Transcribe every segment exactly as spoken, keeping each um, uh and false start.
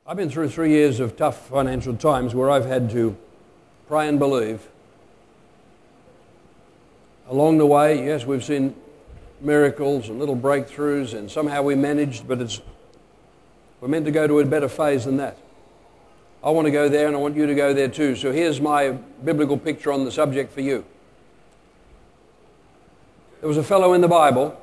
I've been through three years of tough financial times where I've had to pray and believe. Along the way, yes, we've seen miracles and little breakthroughs, and somehow we managed, but it's we're meant to go to a better phase than that. I want to go there, and I want you to go there too. So here's my biblical picture on the subject for you. There was a fellow in the Bible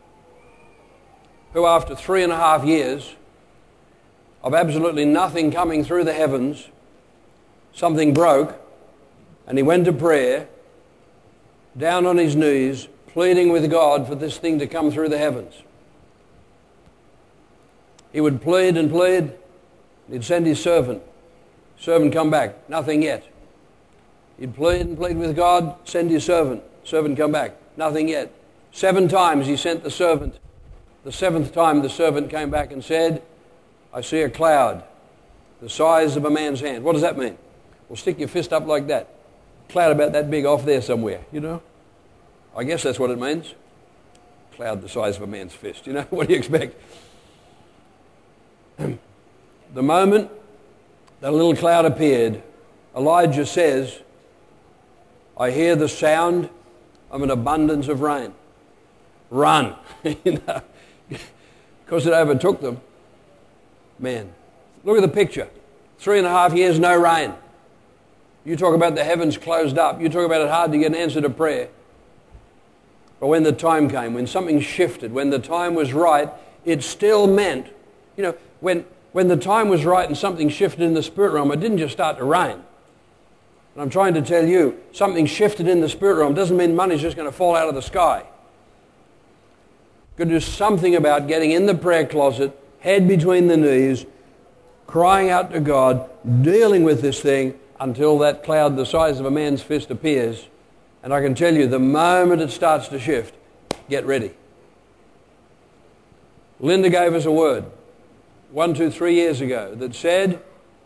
who, after three and a half years of absolutely nothing coming through the heavens, something broke, and he went to prayer, down on his knees, pleading with God for this thing to come through the heavens. He would plead and plead, and he'd send his servant. Servant come back, nothing yet. He'd plead and plead with God, send his servant. Servant come back, nothing yet. Seven times he sent the servant. The seventh time the servant came back and said, I see a cloud the size of a man's hand. What does that mean? Well, stick your fist up like that. Cloud about that big off there somewhere, you know? I guess that's what it means. Cloud the size of a man's fist, you know? What do you expect? The moment that little cloud appeared, Elijah says, I hear the sound of an abundance of rain. Run. You know? Because it overtook them. Man, look at the picture. Three and a half years, no rain. You talk about the heavens closed up. You talk about it hard to get an answer to prayer. But when the time came, when something shifted, when the time was right, it still meant, you know, when, when the time was right and something shifted in the spirit realm, it didn't just start to rain. And I'm trying to tell you, something shifted in the spirit realm doesn't mean money's just going to fall out of the sky. Got to do something about getting in the prayer closet, head between the knees, crying out to God, dealing with this thing until that cloud the size of a man's fist appears. And I can tell you, the moment it starts to shift, get ready. Linda gave us a word one, two, three years ago that said,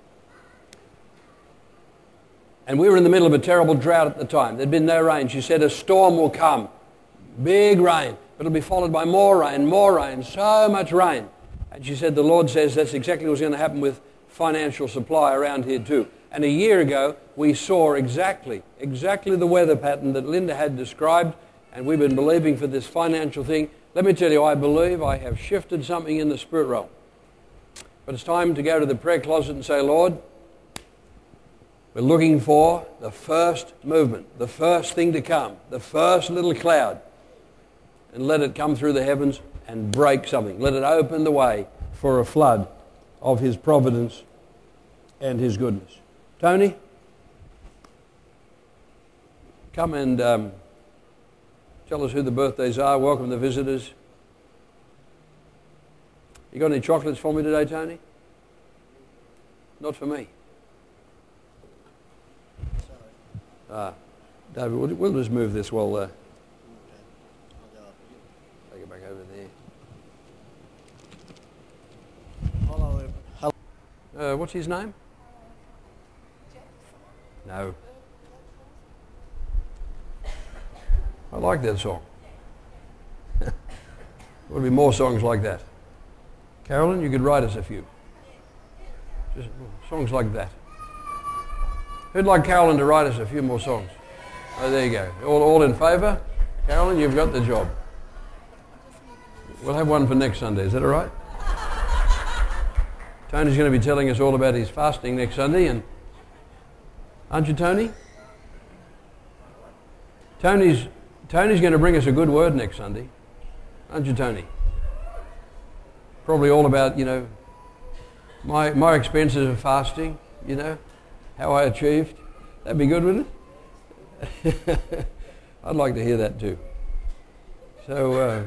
and we were in the middle of a terrible drought at the time. There'd been no rain. She said, a storm will come. Big rain. But it'll be followed by more rain, more rain, so much rain. And she said, the Lord says that's exactly what's going to happen with financial supply around here too. And a year ago, we saw exactly, exactly the weather pattern that Linda had described, and we've been believing for this financial thing. Let me tell you, I believe I have shifted something in the spirit realm. But it's time to go to the prayer closet and say, Lord, we're looking for the first movement, the first thing to come, the first little cloud, and let it come through the heavens and break something. Let it open the way for a flood of His providence and His goodness. Tony, come and um, tell us who the birthdays are. Welcome the visitors. You got any chocolates for me today, Tony? Not for me. Ah, David, we'll, we'll just move this while... Uh, take it back over there. Hello. Hello. Uh, what's his name? No. I like that song. There'll be more songs like that. Carolyn, you could write us a few. Just songs like that. Who'd like Carolyn to write us a few more songs? Oh, there you go. All, all in favour? Carolyn, you've got the job. We'll have one for next Sunday. Is that all right? Tony's going to be telling us all about his fasting next Sunday, and aren't you, Tony? Tony's Tony's going to bring us a good word next Sunday. Aren't you, Tony? Probably all about, you know, my my experiences of fasting, you know, how I achieved. That'd be good, wouldn't it? I'd like to hear that too. So, uh,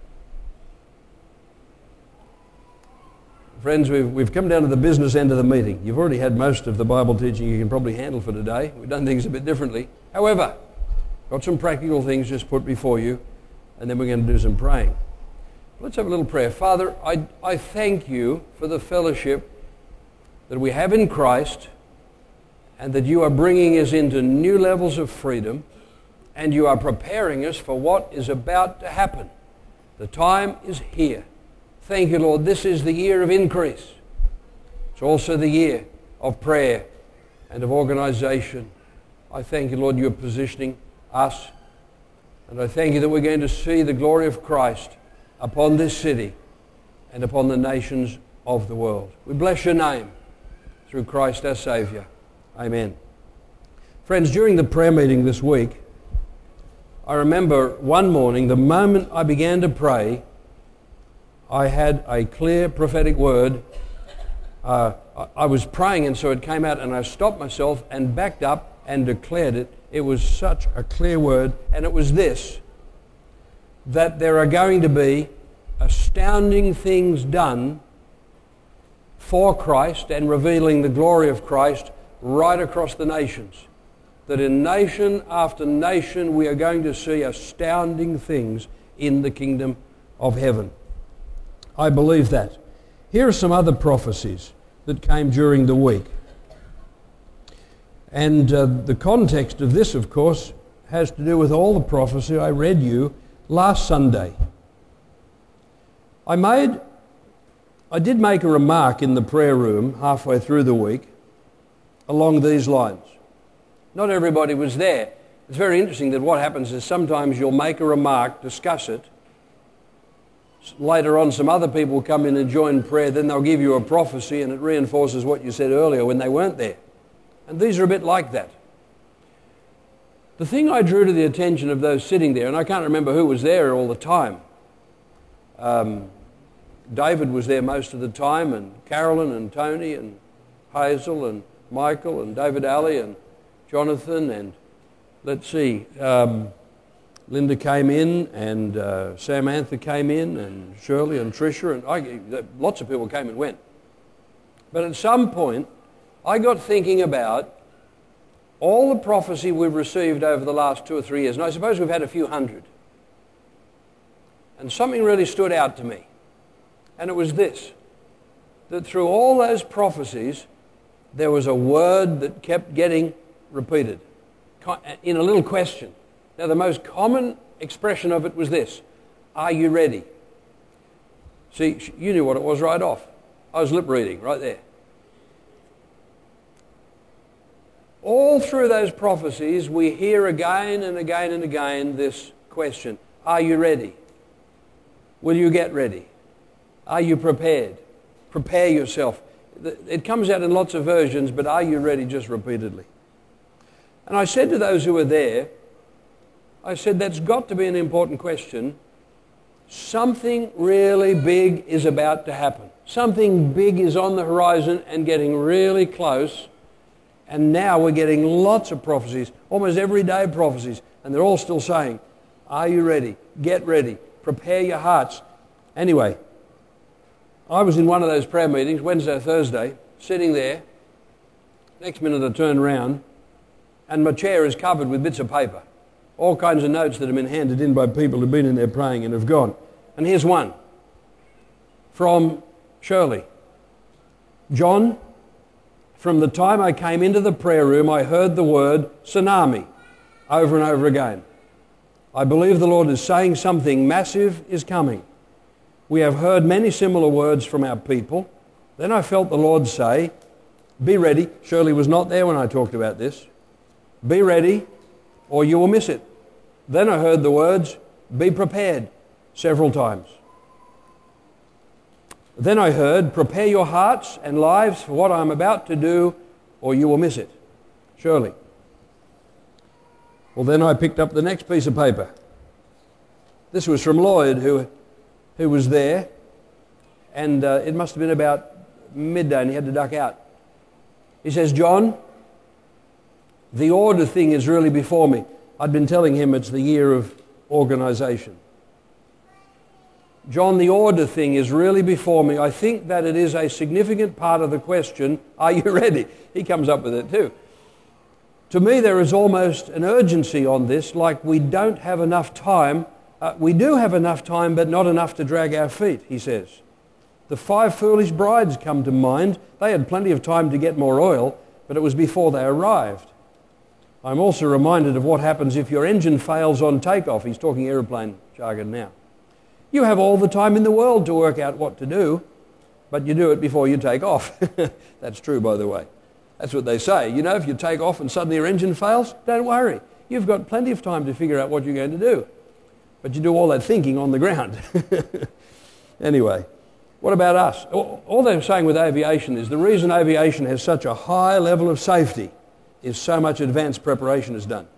friends, we've, we've come down to the business end of the meeting. You've already had most of the Bible teaching you can probably handle for today. We've done things a bit differently. However, got some practical things just put before you, and then we're going to do some praying. Let's have a little prayer. Father, I, I thank you for the fellowship that we have in Christ, and that you are bringing us into new levels of freedom, and you are preparing us for what is about to happen. The time is here. Thank you, Lord. This is the year of increase. It's also the year of prayer and of organisation. I thank you, Lord, you're positioning us. And I thank you that we're going to see the glory of Christ upon this city and upon the nations of the world. We bless your name through Christ our Saviour. Amen. Friends, during the prayer meeting this week, I remember one morning, the moment I began to pray, I had a clear prophetic word. Uh, I was praying, and so it came out, and I stopped myself and backed up and declared it. It was such a clear word, and it was this, that there are going to be astounding things done for Christ and revealing the glory of Christ right across the nations. That in nation after nation we are going to see astounding things in the kingdom of heaven. I believe that. Here are some other prophecies that came during the week. And uh, the context of this, of course, has to do with all the prophecy I read you last Sunday. I made, I did make a remark in the prayer room halfway through the week along these lines. Not everybody was there. It's very interesting that what happens is sometimes you'll make a remark, discuss it. Later on, some other people come in and join prayer, then they'll give you a prophecy and it reinforces what you said earlier when they weren't there. And these are a bit like that. The thing I drew to the attention of those sitting there, and I can't remember who was there all the time. Um, David was there most of the time, and Carolyn and Tony and Hazel and Michael and David Alley and Jonathan, and let's see, um, Linda came in, and uh, Samantha came in, and Shirley and Tricia, and I, lots of people came and went. But at some point, I got thinking about all the prophecy we've received over the last two or three years, and I suppose we've had a few hundred. And something really stood out to me, and it was this, that through all those prophecies, there was a word that kept getting repeated in a little question. Now, the most common expression of it was this: are you ready? See, you knew what it was right off. I was lip reading right there. All through those prophecies, we hear again and again and again this question: are you ready? Will you get ready? Are you prepared? Prepare yourself. It comes out in lots of versions, but are you ready just repeatedly? And I said to those who were there, I said, that's got to be an important question. Something really big is about to happen. Something big is on the horizon and getting really close. And now we're getting lots of prophecies, almost everyday prophecies. And they're all still saying, are you ready? Get ready. Prepare your hearts. Anyway, I was in one of those prayer meetings, Wednesday or Thursday, sitting there. Next minute I turned around, and my chair is covered with bits of paper. All kinds of notes that have been handed in by people who've been in there praying and have gone. And here's one from Shirley. John, from the time I came into the prayer room, I heard the word tsunami over and over again. I believe the Lord is saying something massive is coming. We have heard many similar words from our people. Then I felt the Lord say, be ready. Shirley was not there when I talked about this. Be ready, or you will miss it. Then I heard the words, be prepared, several times. Then I heard, prepare your hearts and lives for what I'm about to do, or you will miss it. Surely. Well, then I picked up the next piece of paper. This was from Lloyd, who, who was there, and uh, it must have been about midday, and he had to duck out. He says, John, the order thing is really before me. I'd been telling him it's the year of organisation. John, the order thing is really before me. I think that it is a significant part of the question, are you ready? He comes up with it too. To me, there is almost an urgency on this, like we don't have enough time. Uh, we do have enough time, but not enough to drag our feet, he says. The five foolish brides come to mind. They had plenty of time to get more oil, but it was before they arrived. I'm also reminded of what happens if your engine fails on takeoff. He's talking aeroplane jargon now. You have all the time in the world to work out what to do, but you do it before you take off. That's true, by the way. That's what they say. You know, if you take off and suddenly your engine fails, don't worry. You've got plenty of time to figure out what you're going to do. But you do all that thinking on the ground. Anyway, what about us? All they're saying with aviation is the reason aviation has such a high level of safety is so much advanced preparation is done.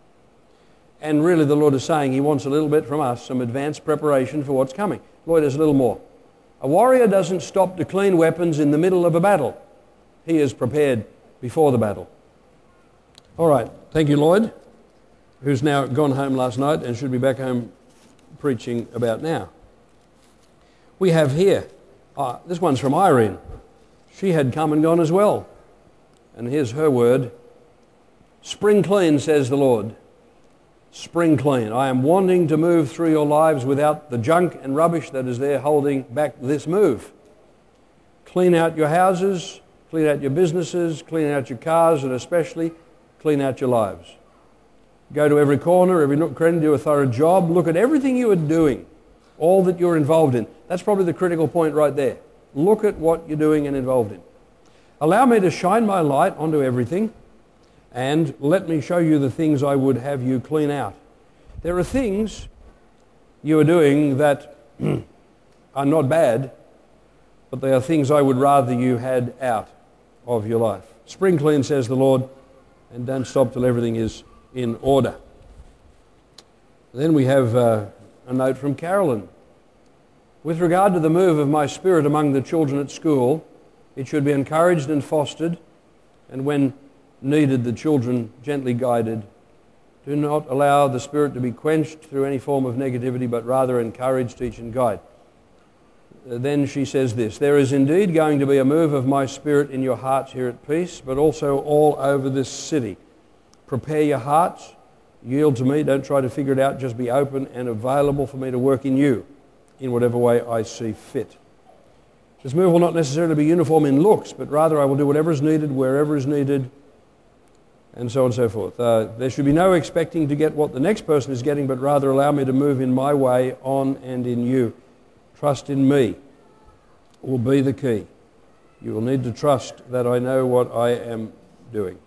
And really the Lord is saying he wants a little bit from us, some advanced preparation for what's coming. Lord, there's a little more. A warrior doesn't stop to clean weapons in the middle of a battle. He is prepared before the battle. All right, thank you, Lloyd, who's now gone home last night and should be back home preaching about now. We have here, uh, this one's from Irene. She had come and gone as well. And here's her word. Spring clean, says the Lord. Spring clean. I am wanting to move through your lives without the junk and rubbish that is there holding back this move. Clean out your houses, clean out your businesses, clean out your cars, and especially clean out your lives. Go to every corner, every nook and cranny, do a thorough job. Look at everything you are doing, all that you're involved in. That's probably the critical point right there. Look at what you're doing and involved in. Allow me to shine my light onto everything, and let me show you the things I would have you clean out. There are things you are doing that are not bad, but they are things I would rather you had out of your life. Spring clean, says the Lord, and don't stop till everything is in order. Then we have uh, a note from Carolyn. With regard to the move of my spirit among the children at school, it should be encouraged and fostered, and when needed, the children gently guided. Do not allow the spirit to be quenched through any form of negativity, but rather encourage, teach, and guide. Then she says this, there is indeed going to be a move of my spirit in your hearts here at Peace, but also all over this city. Prepare your hearts, yield to me, don't try to figure it out, just be open and available for me to work in you in whatever way I see fit. This move will not necessarily be uniform in looks, but rather I will do whatever is needed, wherever is needed, and so on and so forth. Uh, there should be no expecting to get what the next person is getting, but rather allow me to move in my way on and in you. Trust in me will be the key. You will need to trust that I know what I am doing.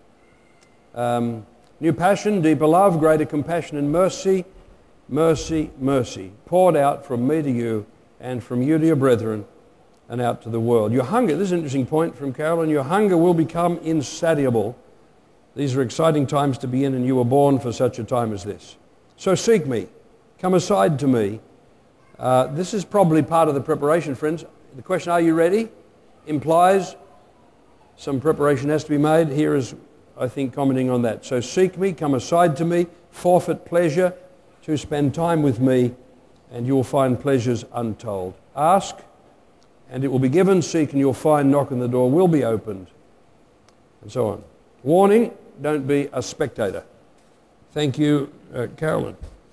Um, new passion, deeper love, greater compassion and mercy, mercy, mercy, poured out from me to you and from you to your brethren and out to the world. Your hunger, this is an interesting point from Carolyn, your hunger will become insatiable. These are exciting times to be in, and you were born for such a time as this. So seek me, come aside to me. Uh, this is probably part of the preparation, friends. The question, are you ready, implies some preparation has to be made. Here is, I think, commenting on that. So seek me, come aside to me, forfeit pleasure to spend time with me, and you will find pleasures untold. Ask, and it will be given. Seek, and you'll find. Knock, and the door will be opened, and so on. Warning, don't be a spectator. Thank you, uh, Carolyn.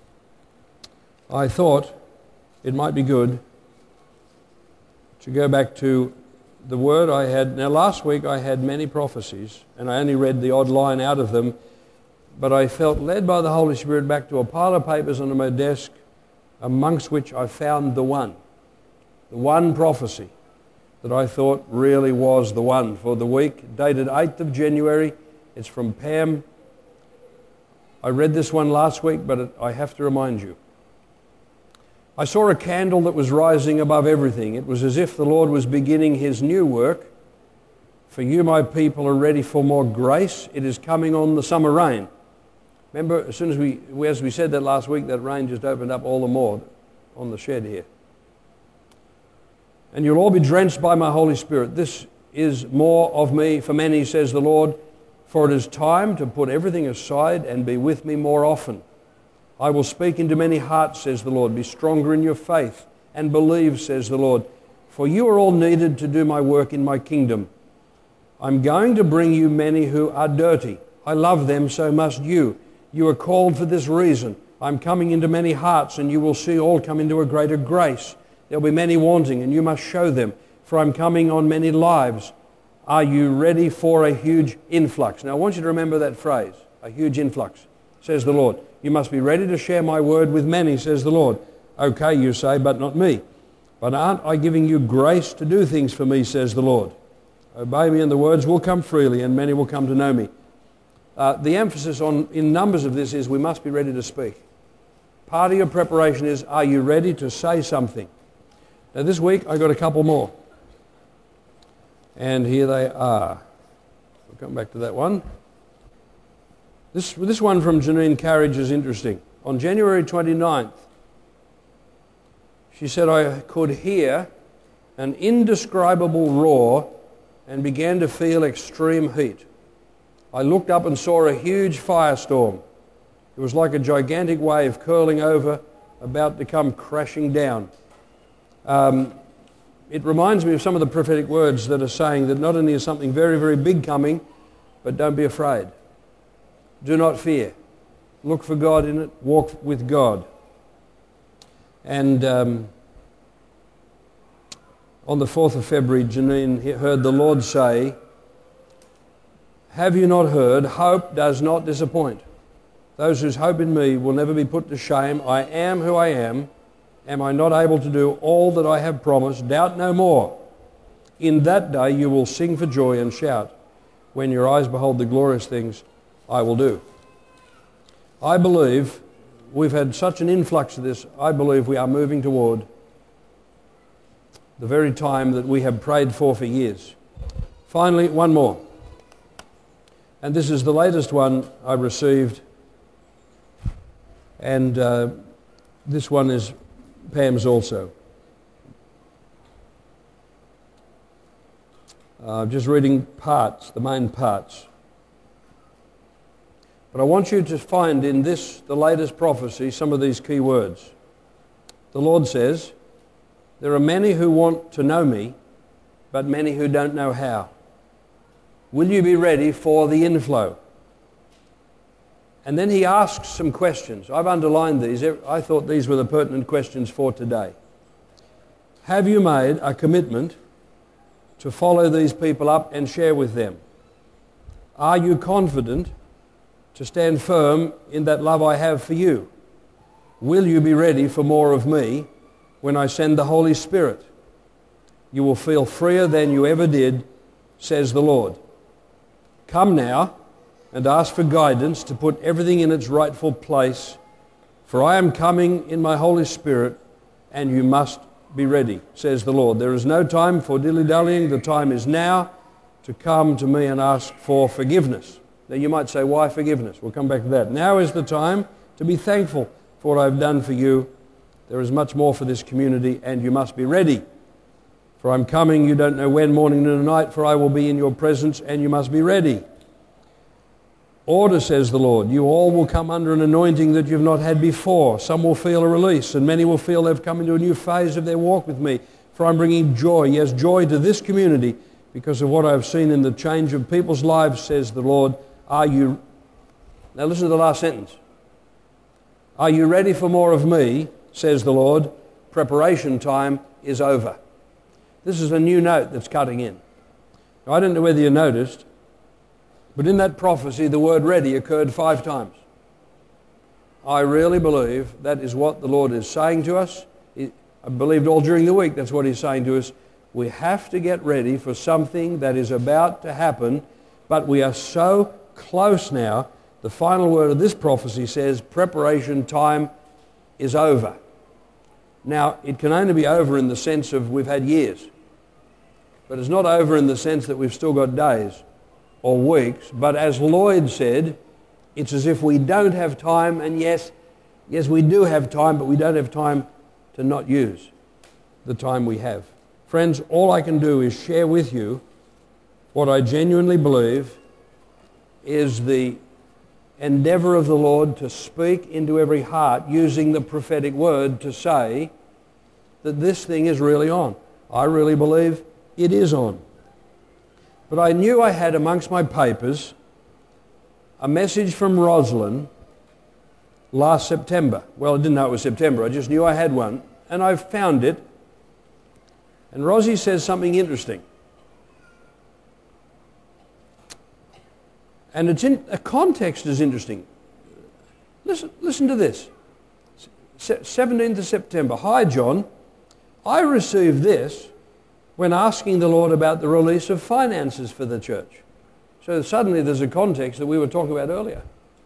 I thought it might be good to go back to the word I had. Now, last week I had many prophecies, and I only read the odd line out of them, but I felt led by the Holy Spirit back to a pile of papers under my desk, amongst which I found the one, the one prophecy that I thought really was the one for the week, dated eighth of January. It's from Pam. I read this one last week, but it, I have to remind you. I saw a candle that was rising above everything. It was as if the Lord was beginning his new work. For you, my people, are ready for more grace. It is coming on the summer rain. Remember, as soon as we, as we said that last week, that rain just opened up all the more on the shed here. And you'll all be drenched by my Holy Spirit. This is more of me for many, says the Lord, for it is time to put everything aside and be with me more often. I will speak into many hearts, says the Lord. Be stronger in your faith and believe, says the Lord. For you are all needed to do my work in my kingdom. I'm going to bring you many who are dirty. I love them, so must you. You are called for this reason. I'm coming into many hearts, and you will see all come into a greater grace. There'll be many wanting, and you must show them, for I'm coming on many lives. Are you ready for a huge influx? Now, I want you to remember that phrase, a huge influx, says the Lord. You must be ready to share my word with many, says the Lord. Okay, you say, but not me. But aren't I giving you grace to do things for me, says the Lord? Obey me and the words will come freely and many will come to know me. Uh, the emphasis on in numbers of this is we must be ready to speak. Part of your preparation is, are you ready to say something? Now this week I got a couple more. And here they are. We'll come back to that one. This, this one from Janine Carriage is interesting. On January twenty-ninth, she said, I could hear an indescribable roar and began to feel extreme heat. I looked up and saw a huge firestorm. It was like a gigantic wave curling over, about to come crashing down. Um, it reminds me of some of the prophetic words that are saying that not only is something very, very big coming, but don't be afraid. Do not fear. Look for God in it. Walk with God. And um, on the fourth of February, Janine heard the Lord say, have you not heard, hope does not disappoint. Those whose hope in me will never be put to shame. I am who I am. Am I not able to do all that I have promised? Doubt no more. In that day you will sing for joy and shout when your eyes behold the glorious things I will do. I believe we've had such an influx of this. I believe we are moving toward the very time that we have prayed for for years. Finally, one more. And this is the latest one I received. And uh, this one is Pam's also. Uh, just reading parts, the main parts. But I want you to find in this, the latest prophecy, some of these key words. The Lord says, there are many who want to know me, but many who don't know how. Will you be ready for the inflow? And then he asks some questions. I've underlined these. I thought these were the pertinent questions for today. Have you made a commitment to follow these people up and share with them? Are you confident to stand firm in that love I have for you? Will you be ready for more of me when I send the Holy Spirit? You will feel freer than you ever did, says the Lord. Come now and ask for guidance to put everything in its rightful place, for I am coming in my Holy Spirit, and you must be ready, says the Lord. There is no time for dilly-dallying. The time is now to come to me and ask for forgiveness. Now you might say, why forgiveness? We'll come back to that. Now is the time to be thankful for what I've done for you. There is much more for this community, and you must be ready. For I'm coming, you don't know when, morning, noon, and night, for I will be in your presence, and you must be ready. Order, says the Lord. You all will come under an anointing that you've not had before. Some will feel a release, and many will feel they've come into a new phase of their walk with me. For I'm bringing joy, yes, joy to this community because of what I've seen in the change of people's lives, says the Lord. Are you... Now listen to the last sentence. Are you ready for more of me, says the Lord? Preparation time is over. This is a new note that's cutting in. Now, I don't know whether you noticed, but in that prophecy, the word ready occurred five times. I really believe that is what the Lord is saying to us. I believed all during the week that's what he's saying to us. We have to get ready for something that is about to happen, but we are so close now. The final word of this prophecy says preparation time is over. Now, it can only be over in the sense of we've had years, but it's not over in the sense that we've still got days or weeks, but as Lloyd said, it's as if we don't have time, and yes, yes we do have time, but we don't have time to not use the time we have. Friends, all I can do is share with you what I genuinely believe is the endeavor of the Lord to speak into every heart using the prophetic word to say that this thing is really on. I really believe it is on. But I knew I had amongst my papers a message from Rosalind last September. Well, I didn't know it was September. I just knew I had one. And I found it. And Rosie says something interesting. And it's in, the context is interesting. Listen, listen to this. seventeenth of September. Hi, John. I received this when asking the Lord about the release of finances for the church. So suddenly there's a context that we were talking about earlier.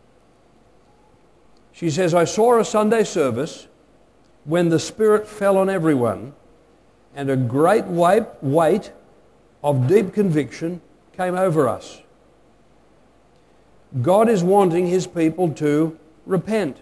She says, I saw a Sunday service when the Spirit fell on everyone and a great weight of deep conviction came over us. God is wanting his people to repent.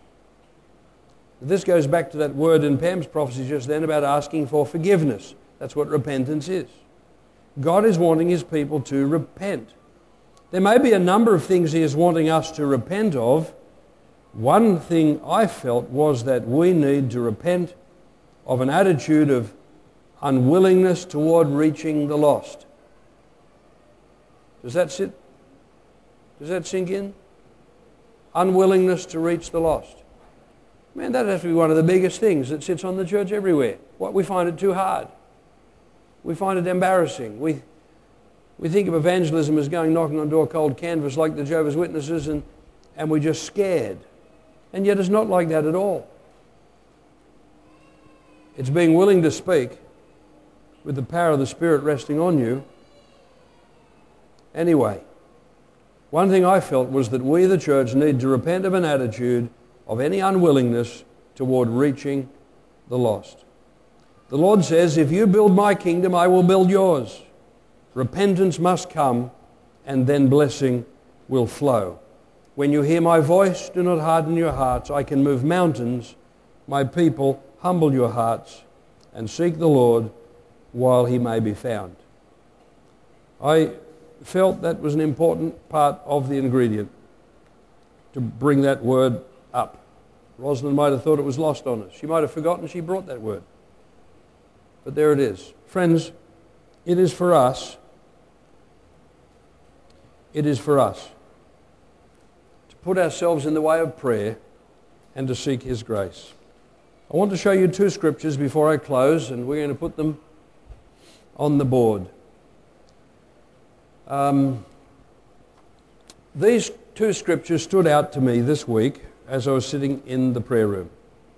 This goes back to that word in Pam's prophecy just then about asking for forgiveness. That's what repentance is. God is wanting his people to repent. There may be a number of things he is wanting us to repent of. One thing I felt was that we need to repent of an attitude of unwillingness toward reaching the lost. Does that sit? Does that sink in? Unwillingness to reach the lost. Man, that has to be one of the biggest things that sits on the church everywhere. What, we find it too hard. We find it embarrassing. We we think of evangelism as going knocking on door cold canvas like the Jehovah's Witnesses, and, and we're just scared. And yet it's not like that at all. It's being willing to speak with the power of the Spirit resting on you. Anyway, one thing I felt was that we, the church, need to repent of an attitude of any unwillingness toward reaching the lost. The Lord says, if you build my kingdom, I will build yours. Repentance must come, and then blessing will flow. When you hear my voice, do not harden your hearts. I can move mountains. My people, humble your hearts and seek the Lord while he may be found. I felt that was an important part of the ingredient to bring that word up. Rosalind might have thought it was lost on us. She might have forgotten she brought that word. But there it is. Friends, it is for us. It is for us to put ourselves in the way of prayer and to seek his grace. I want to show you two scriptures before I close, and we're going to put them on the board. Um, these two scriptures stood out to me this week as I was sitting in the prayer room.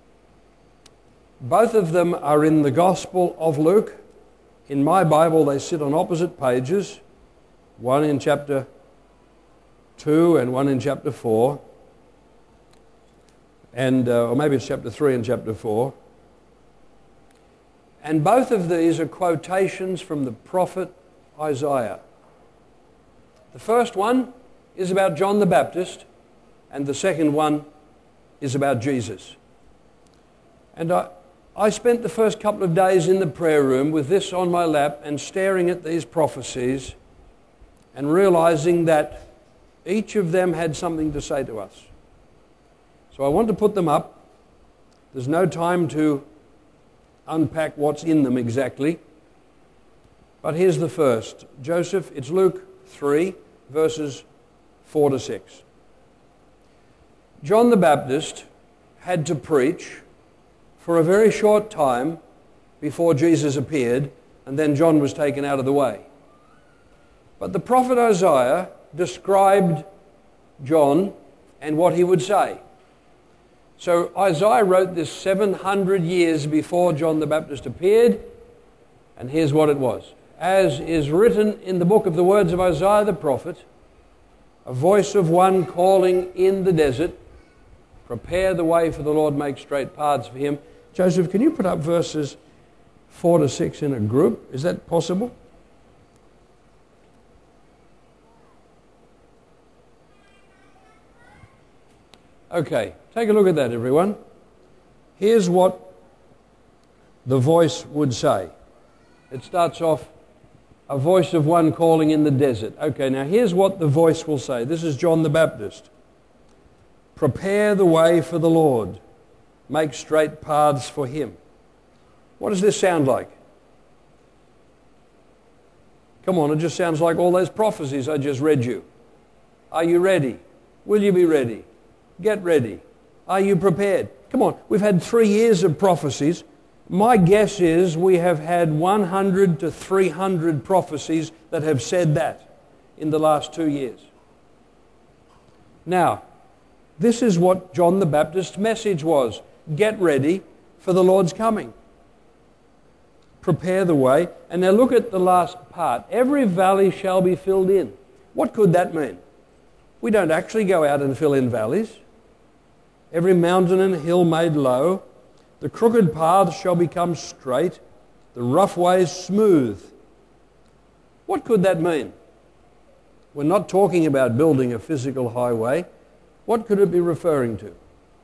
Both of them are in the Gospel of Luke. In my Bible, they sit on opposite pages, one in chapter two and one in chapter four, and uh, or maybe it's chapter three and chapter four. And both of these are quotations from the prophet Isaiah. The first one is about John the Baptist, and the second one is about Jesus. And I, I spent the first couple of days in the prayer room with this on my lap and staring at these prophecies and realizing that each of them had something to say to us. So I want to put them up. There's no time to unpack what's in them exactly. But here's the first. Joseph, it's Luke three, verses four to six. John the Baptist had to preach for a very short time before Jesus appeared, and then John was taken out of the way. But the prophet Isaiah described John and what he would say. So Isaiah wrote this seven hundred years before John the Baptist appeared, and here's what it was. As is written in the book of the words of Isaiah the prophet, a voice of one calling in the desert, prepare the way for the Lord, make straight paths for him. Joseph, can you put up verses four to six in a group? Is that possible? Okay, take a look at that, everyone. Here's what the voice would say. It starts off, a voice of one calling in the desert. Okay, now here's what the voice will say. This is John the Baptist. Prepare the way for the Lord. Make straight paths for him. What does this sound like? Come on, it just sounds like all those prophecies I just read you. Are you ready? Will you be ready? Get ready. Are you prepared? Come on, we've had three years of prophecies. My guess is we have had one hundred to three hundred prophecies that have said that in the last two years. Now, this is what John the Baptist's message was. Get ready for the Lord's coming. prepare the way. And now look at the last part. Every valley shall be filled in. What could that mean? We don't actually go out and fill in valleys. Every mountain and hill made low. The crooked paths shall become straight, the rough ways smooth. What could that mean? We're not talking about building a physical highway. What could it be referring to?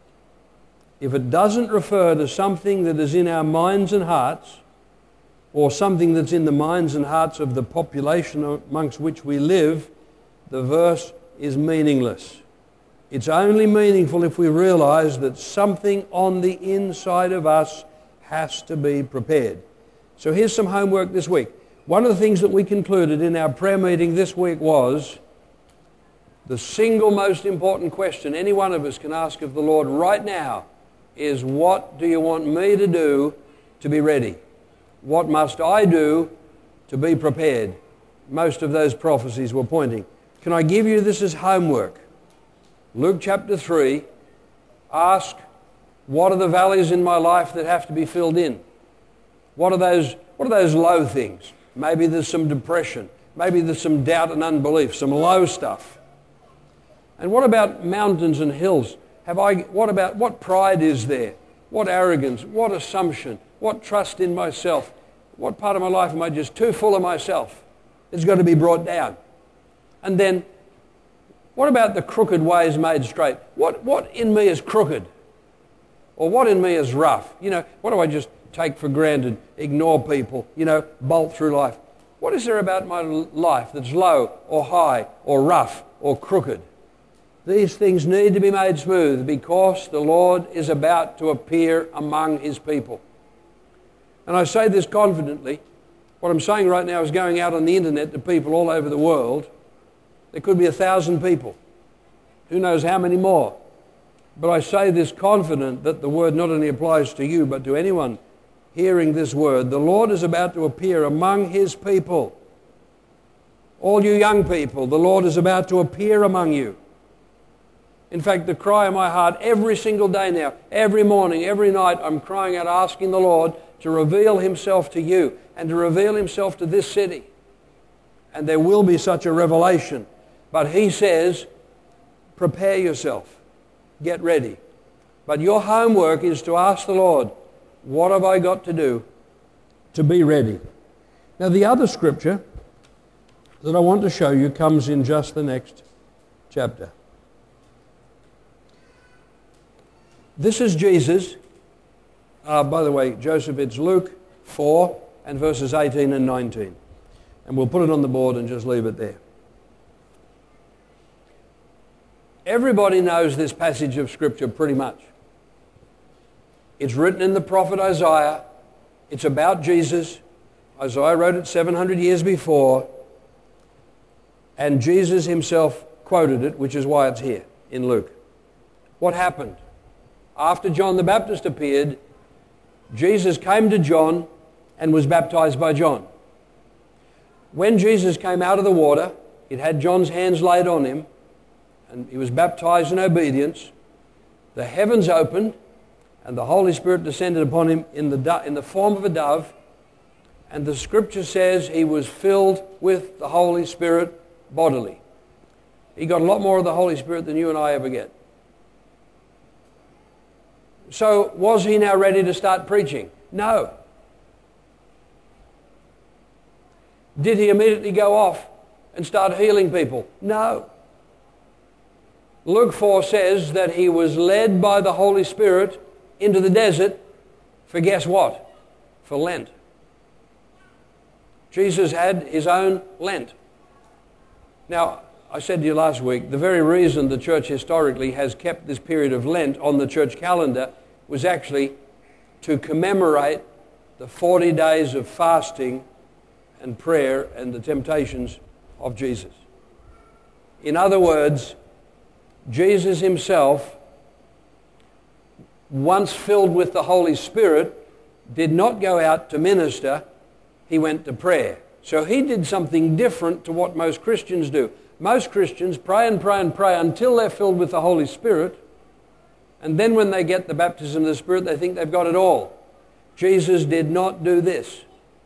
If it doesn't refer to something that is in our minds and hearts, or something that's in the minds and hearts of the population amongst which we live, the verse is meaningless. It's only meaningful if we realize that something on the inside of us has to be prepared. So here's some homework this week. One of the things that we concluded in our prayer meeting this week was the single most important question any one of us can ask of the Lord right now is, what do you want me to do to be ready? What must I do to be prepared? Most of those prophecies were pointing. Can I give you this as homework? Luke chapter three, ask, what are the valleys in my life that have to be filled in? What are those, what are those low things? Maybe there's some depression. Maybe there's some doubt and unbelief, some low stuff. And what about mountains and hills? Have I, what about, what pride is there? What arrogance? What assumption? What trust in myself? What part of my life am I just too full of myself? It's got to be brought down. And then, what about the crooked ways made straight? What, what in me is crooked? Or what in me is rough? You know, what do I just take for granted, ignore people, you know, bolt through life? What is there about my life that's low or high or rough or crooked? These things need to be made smooth because the Lord is about to appear among his people. And I say this confidently. What I'm saying right now is going out on the internet to people all over the world. There could be a thousand people. Who knows how many more? But I say this confident that the word not only applies to you, but to anyone hearing this word. The Lord is about to appear among his people. All you young people, the Lord is about to appear among you. In fact, the cry of my heart every single day now, every morning, every night, I'm crying out, asking the Lord to reveal himself to you and to reveal himself to this city. And there will be such a revelation. But he says, prepare yourself. Get ready. But your homework is to ask the Lord, what have I got to do to be ready? Now, the other scripture that I want to show you comes in just the next chapter. This is Jesus. Uh, by the way, Joseph, it's Luke four and verses eighteen and nineteen. And we'll put it on the board and just leave it there. Everybody knows this passage of Scripture pretty much. It's written in the prophet Isaiah. It's about Jesus. Isaiah wrote it seven hundred years before. And Jesus himself quoted it, which is why it's here in Luke. What happened? After John the Baptist appeared, Jesus came to John and was baptized by John. When Jesus came out of the water, it had John's hands laid on him, and he was baptized in obedience. The heavens opened, and the Holy Spirit descended upon him in the, do- in the form of a dove, and the Scripture says he was filled with the Holy Spirit bodily. He got a lot more of the Holy Spirit than you and I ever get. So, was he now ready to start preaching? No. Did he immediately go off and start healing people? No. Luke four says that he was led by the Holy Spirit into the desert for guess what? For Lent. Jesus had his own Lent. Now, I said to you last week, the very reason the church historically has kept this period of Lent on the church calendar was actually to commemorate the forty days of fasting and prayer and the temptations of Jesus. In other words, Jesus himself, once filled with the Holy Spirit, did not go out to minister, he went to prayer. So he did something different to what most Christians do. Most Christians pray and pray and pray until they're filled with the Holy Spirit, and then when they get the baptism of the Spirit, they think they've got it all. Jesus did not do this.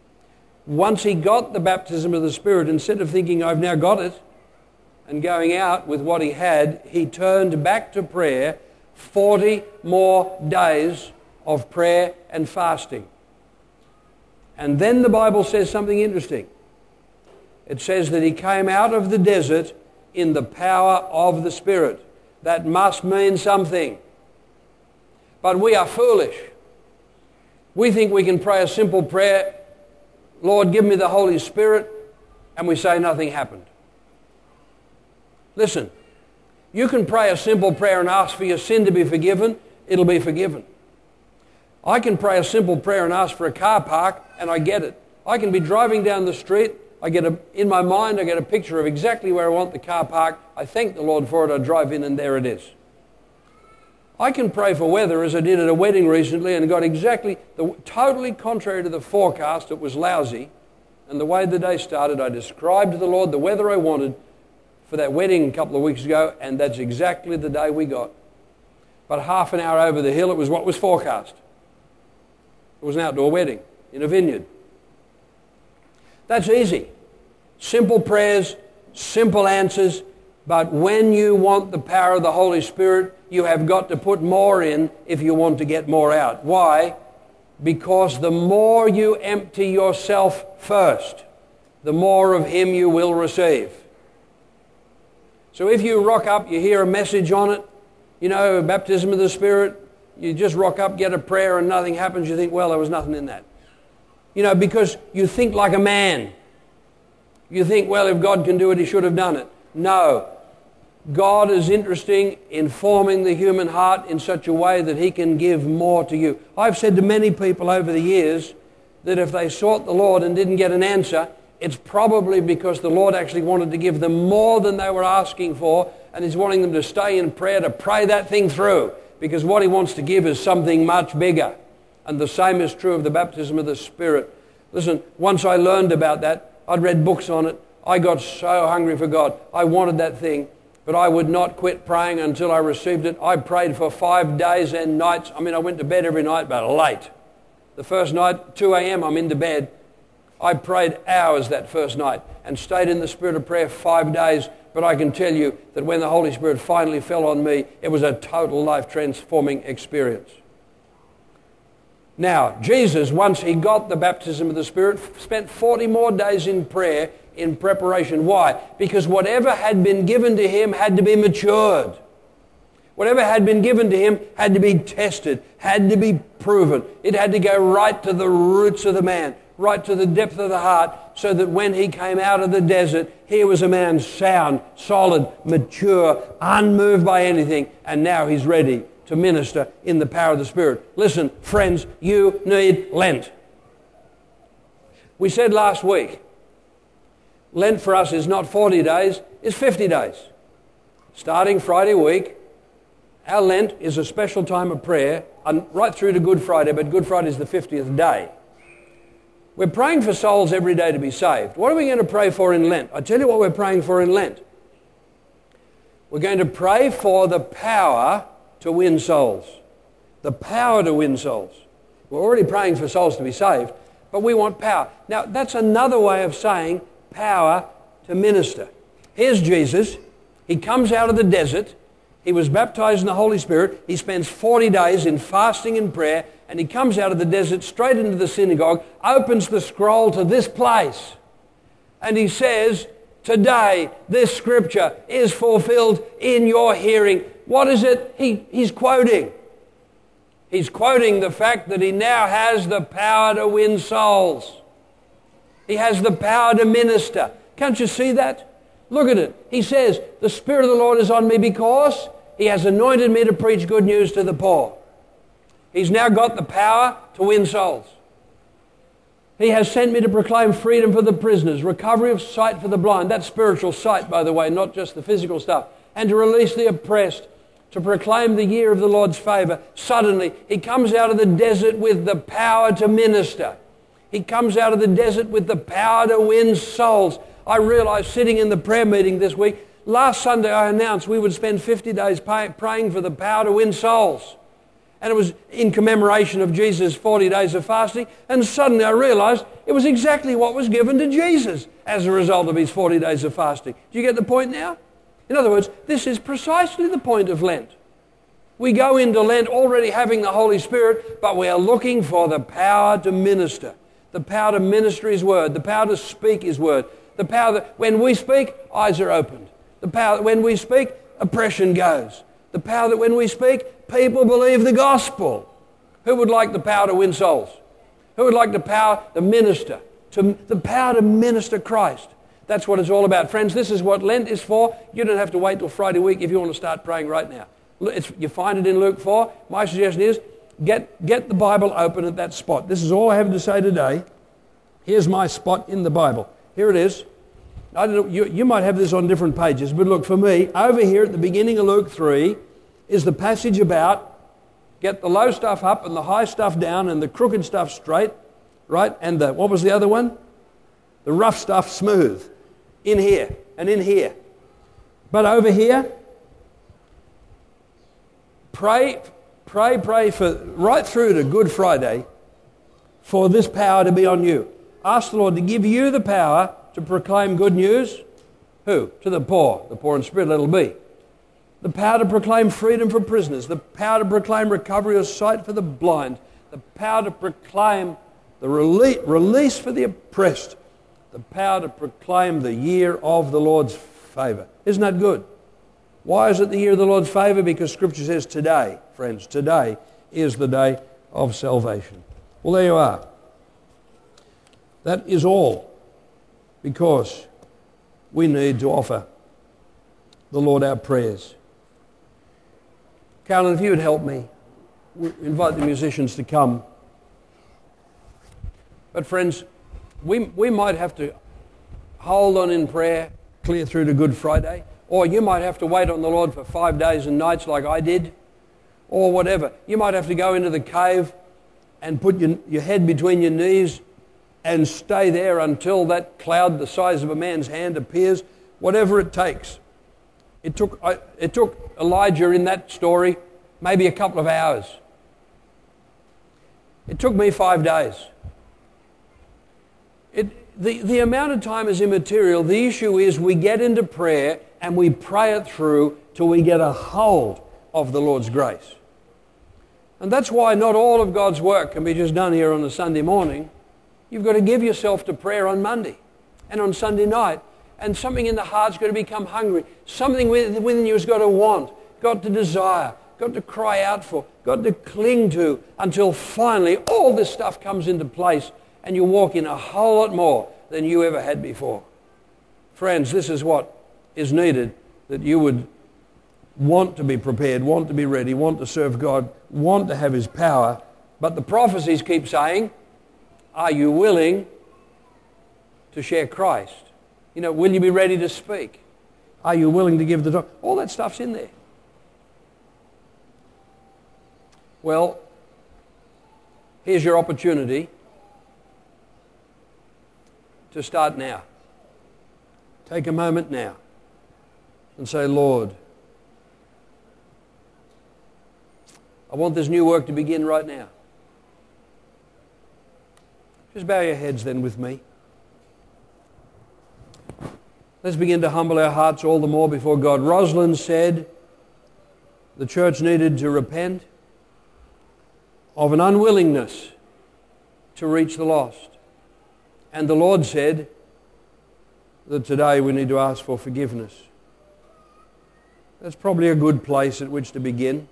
once he got the baptism of the Spirit, instead of thinking, I've now got it, and going out with what he had, he turned back to prayer, forty more days of prayer and fasting. And then the Bible says something interesting. It says that he came out of the desert in the power of the Spirit. That must mean something. But we are foolish. We think we can pray a simple prayer, Lord, give me the Holy Spirit, and we say nothing happened. Listen, you can pray a simple prayer and ask for your sin to be forgiven, it'll be forgiven. I can pray a simple prayer and ask for a car park, and I get it. I can be driving down the street, I get a, in my mind, I get a picture of exactly where I want the car park. I thank the Lord for it, I drive in and there it is. I can pray for weather as I did at a wedding recently and got exactly, the, totally contrary to the forecast. It was lousy. And the way the day started, I described to the Lord the weather I wanted for that wedding a couple of weeks ago, and that's exactly the day we got. But half an hour over the hill, it was what was forecast. It was an outdoor wedding in a vineyard. That's easy. Simple prayers, simple answers, but when you want the power of the Holy Spirit, you have got to put more in if you want to get more out. Why? Because the more you empty yourself first, the more of Him you will receive. So if you rock up, you hear a message on it, you know, baptism of the Spirit, you just rock up, get a prayer and nothing happens, you think, well, there was nothing in that. You know, because you think like a man. You think, well, if God can do it, He should have done it. No. God is interested in forming the human heart in such a way that He can give more to you. I've said to many people over the years that if they sought the Lord and didn't get an answer, it's probably because the Lord actually wanted to give them more than they were asking for, and He's wanting them to stay in prayer to pray that thing through, because what He wants to give is something much bigger. And the same is true of the baptism of the Spirit. Listen, once I learned about that, I'd read books on it. I got so hungry for God. I wanted that thing, but I would not quit praying until I received it. I prayed for five days and nights. I mean, I went to bed every night, but late. The first night, two a.m., I'm into bed. I prayed hours that first night and stayed in the spirit of prayer five days. But I can tell you that when the Holy Spirit finally fell on me, it was a total life-transforming experience. Now, Jesus, once He got the baptism of the Spirit, spent forty more days in prayer in preparation. Why? Because whatever had been given to Him had to be matured. Whatever had been given to Him had to be tested, had to be proven. It had to go right to the roots of the man, right to the depth of the heart, so that when He came out of the desert, here was a man sound, solid, mature, unmoved by anything, and now he's ready to minister in the power of the Spirit. Listen, friends, you need Lent. We said last week, Lent for us is not forty days, it's fifty days. Starting Friday week, our Lent is a special time of prayer, and right through to Good Friday, but Good Friday is the fiftieth day. We're praying for souls every day to be saved. What are we going to pray for in Lent? I tell you what we're praying for in Lent. We're going to pray for the power to win souls. The power to win souls. We're already praying for souls to be saved, but we want power. Now, that's another way of saying power to minister. Here's Jesus. He comes out of the desert. He was baptized in the Holy Spirit. He spends forty days in fasting and prayer, and he comes out of the desert straight into the synagogue, opens the scroll to this place, and he says, today this scripture is fulfilled in your hearing. What is it he, he's quoting? He's quoting the fact that he now has the power to win souls. He has the power to minister. Can't you see that? Look at it. He says, the Spirit of the Lord is on me because He has anointed me to preach good news to the poor. He's now got the power to win souls. He has sent me to proclaim freedom for the prisoners, recovery of sight for the blind. That's spiritual sight, by the way, not just the physical stuff. And to release the oppressed, to proclaim the year of the Lord's favor. Suddenly, he comes out of the desert with the power to minister. He comes out of the desert with the power to win souls. I realized sitting in the prayer meeting this week, last Sunday I announced we would spend fifty days pay, praying for the power to win souls. And it was in commemoration of Jesus' forty days of fasting. And suddenly I realized it was exactly what was given to Jesus as a result of his forty days of fasting. Do you get the point now? In other words, this is precisely the point of Lent. We go into Lent already having the Holy Spirit, but we are looking for the power to minister, the power to minister his word, the power to speak his word, the power that when we speak, eyes are opened, the power that when we speak, oppression goes, the power that when we speak, people believe the gospel. Who would like the power to win souls? Who would like the power to minister, to the power to minister Christ? That's what it's all about. Friends, this is what Lent is for. You don't have to wait till Friday week if you want to start praying right now. It's, you find it in Luke four. My suggestion is get, get the Bible open at that spot. This is all I have to say today. Here's my spot in the Bible. Here it is. I don't know, you, you might have this on different pages, but look, for me, over here at the beginning of Luke three is the passage about get the low stuff up and the high stuff down and the crooked stuff straight, right? And the, what was the other one? The rough stuff smooth. In here and in here. But over here, pray, pray, pray for right through to Good Friday for this power to be on you. Ask the Lord to give you the power to proclaim good news. Who? To the poor. The poor in spirit, let it be. The power to proclaim freedom for prisoners. The power to proclaim recovery of sight for the blind. The power to proclaim the rele- release for the oppressed. The power to proclaim the year of the Lord's favour. Isn't that good? Why is it the year of the Lord's favour? Because Scripture says today, friends, today is the day of salvation. Well, there you are. That is all because we need to offer the Lord our prayers. Carolyn, if you would help me, invite the musicians to come. But friends, we, we might have to hold on in prayer clear through to Good Friday, or you might have to wait on the Lord for five days and nights like I did, or whatever. You might have to go into the cave and put your, your head between your knees and stay there until that cloud the size of a man's hand appears, whatever it takes. It took, I, it took Elijah in that story maybe a couple of hours. It took me five days. It, the, the amount of time is immaterial. The issue is we get into prayer and we pray it through till we get a hold of the Lord's grace. And that's why not all of God's work can be just done here on a Sunday morning. You've got to give yourself to prayer on Monday and on Sunday night. And something in the heart's got to become hungry. Something within you has got to want, got to desire, got to cry out for, got to cling to until finally all this stuff comes into place and you walk in a whole lot more than you ever had before. Friends, this is what is needed, that you would want to be prepared, want to be ready, want to serve God, want to have his power. But the prophecies keep saying, are you willing to share Christ? You know, will you be ready to speak? Are you willing to give the talk? All that stuff's in there. Well, here's your opportunity to start now. Take a moment now and say, Lord, I want this new work to begin right now. Just bow your heads then with me. Let's begin to humble our hearts all the more before God. Rosalind said the church needed to repent of an unwillingness to reach the lost. And the Lord said that today we need to ask for forgiveness. That's probably a good place at which to begin.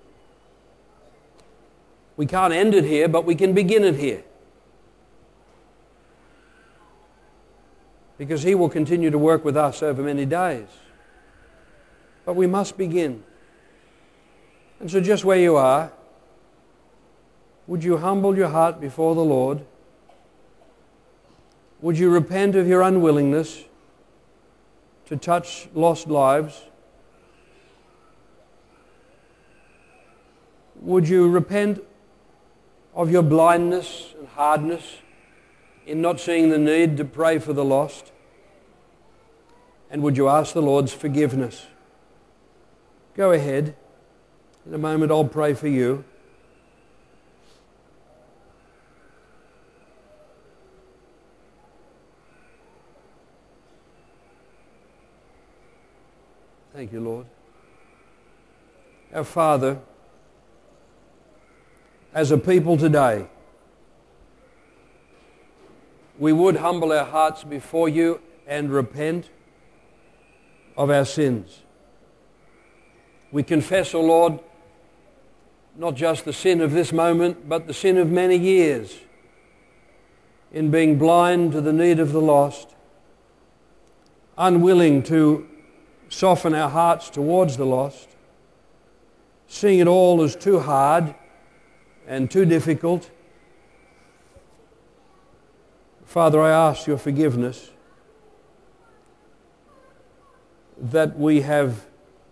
We can't end it here, but we can begin it here. Because he will continue to work with us over many days. But we must begin. And so just where you are, would you humble your heart before the Lord? Would you repent of your unwillingness to touch lost lives? Would you repent of your blindness and hardness in not seeing the need to pray for the lost? And would you ask the Lord's forgiveness? Go ahead. In a moment I'll pray for you. Thank you, Lord. Our Father, as a people today, we would humble our hearts before you and repent of our sins. We confess, O Lord, not just the sin of this moment, but the sin of many years in being blind to the need of the lost, unwilling to soften our hearts towards the lost, seeing it all as too hard and too difficult. Father, I ask your forgiveness that we have,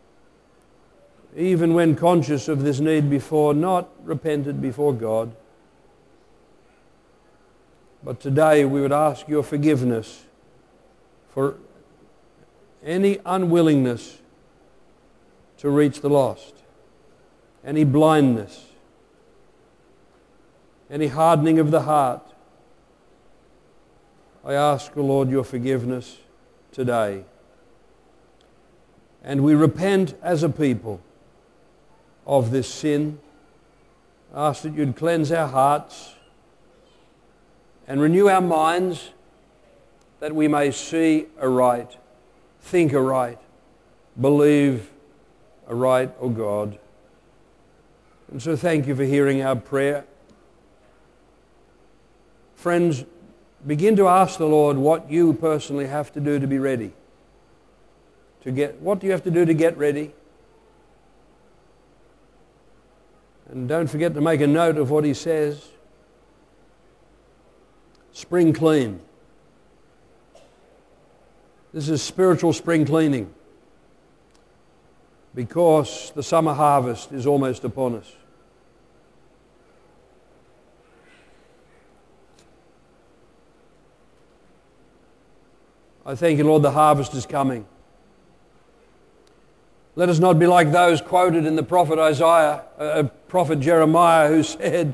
even when conscious of this need before, not repented before God. But today we would ask your forgiveness for any unwillingness to reach the lost, any blindness, any hardening of the heart. I ask, O Lord, your forgiveness today. And we repent as a people of this sin. I ask that you'd cleanse our hearts and renew our minds that we may see aright, think aright, believe aright, O God. And so thank you for hearing our prayer. Friends, begin to ask the Lord what you personally have to do to be ready. To get, what do you have to do to get ready? And don't forget to make a note of what he says. Spring clean. This is spiritual spring cleaning, because the summer harvest is almost upon us. I thank you, Lord, the harvest is coming. Let us not be like those quoted in the prophet Isaiah, uh, prophet Jeremiah, who said,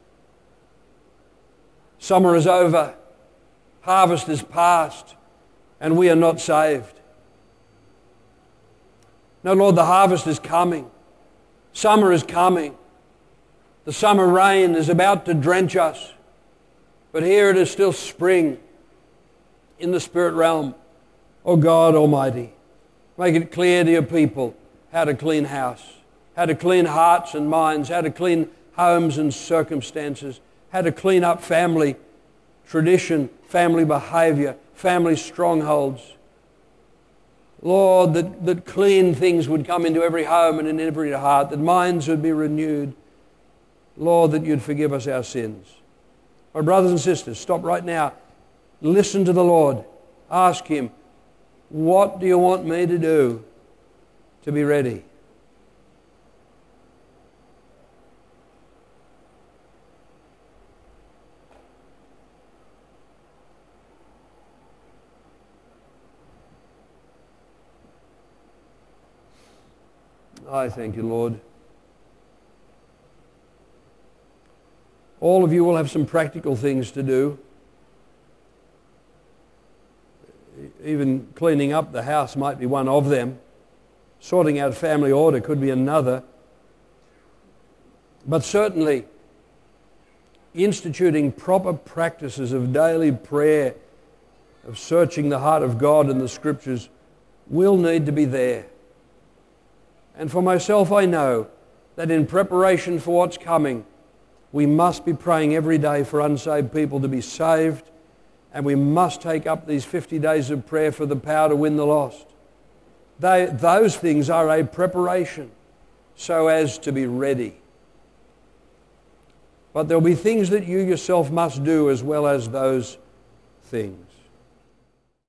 summer is over, harvest is past, and we are not saved. No, Lord, the harvest is coming. Summer is coming. The summer rain is about to drench us. But here it is still spring in the spirit realm. Oh God Almighty, make it clear to your people how to clean house, how to clean hearts and minds, how to clean homes and circumstances, how to clean up family tradition, family behavior, family strongholds. Lord, that, that clean things would come into every home and in every heart, that minds would be renewed. Lord, that you'd forgive us our sins. My brothers and sisters, stop right now. Listen to the Lord. Ask him, what do you want me to do to be ready? I thank you, Lord. All of you will have some practical things to do. Even cleaning up the house might be one of them. Sorting out family order could be another. But certainly, instituting proper practices of daily prayer, of searching the heart of God in the Scriptures, will need to be there. And for myself, I know that in preparation for what's coming, we must be praying every day for unsaved people to be saved, and we must take up these fifty days of prayer for the power to win the lost. They, those things are a preparation so as to be ready. But there'll be things that you yourself must do as well as those things.